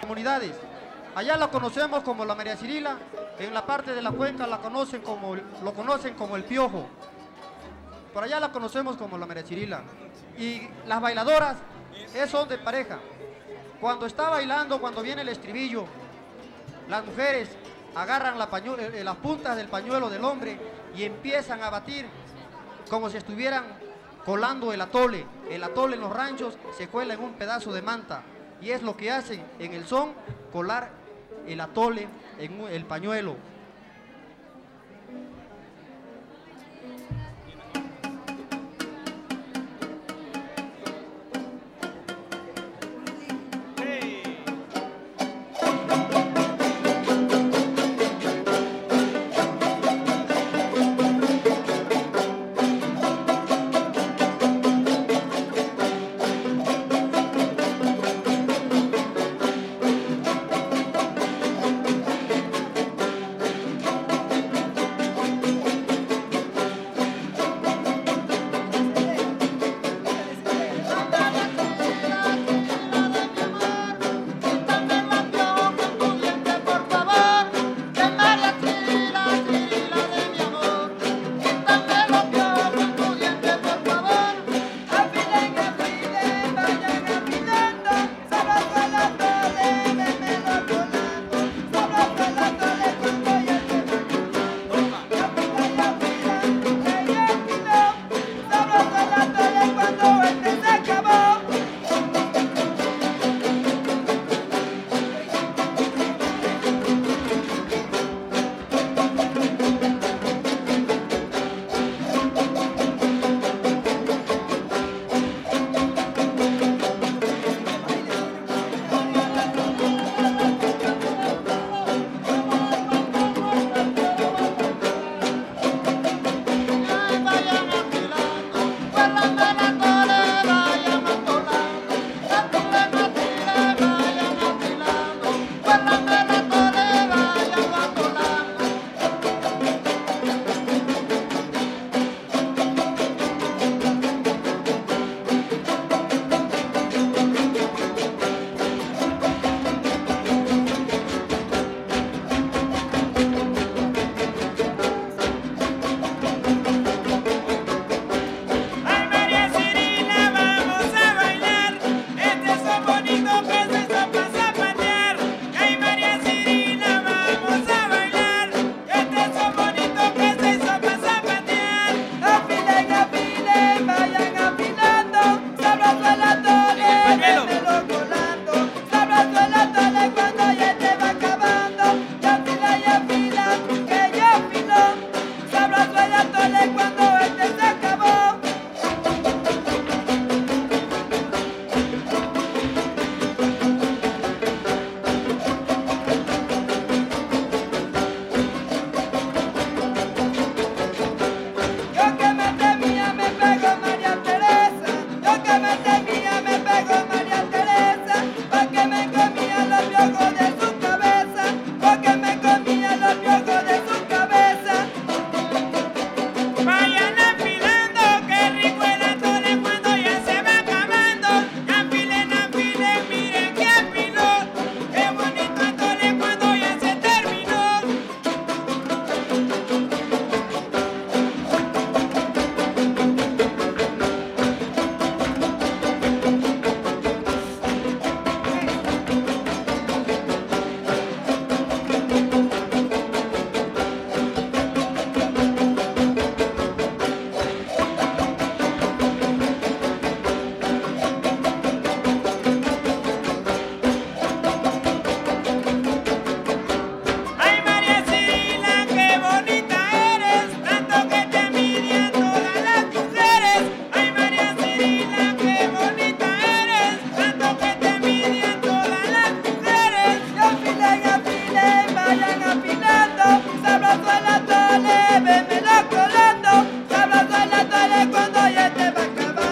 comunidades. Allá la conocemos como la María Cirila, en la parte de la cuenca lo conocen como el piojo. Por allá la conocemos como la María Cirila. Y las bailadoras son de pareja. Cuando está bailando, cuando viene el estribillo, las mujeres agarran las puntas del pañuelo del hombre y empiezan a batir como si estuvieran colando el atole. El atole en los ranchos se cuela en un pedazo de manta y es lo que hacen en el son, colar el atole en el pañuelo.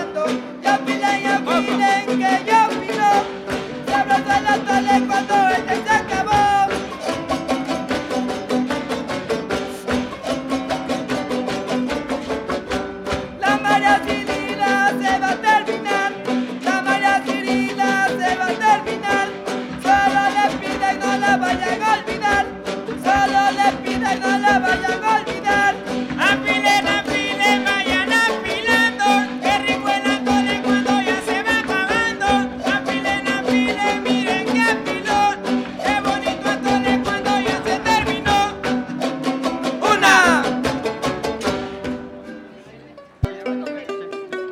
Cuando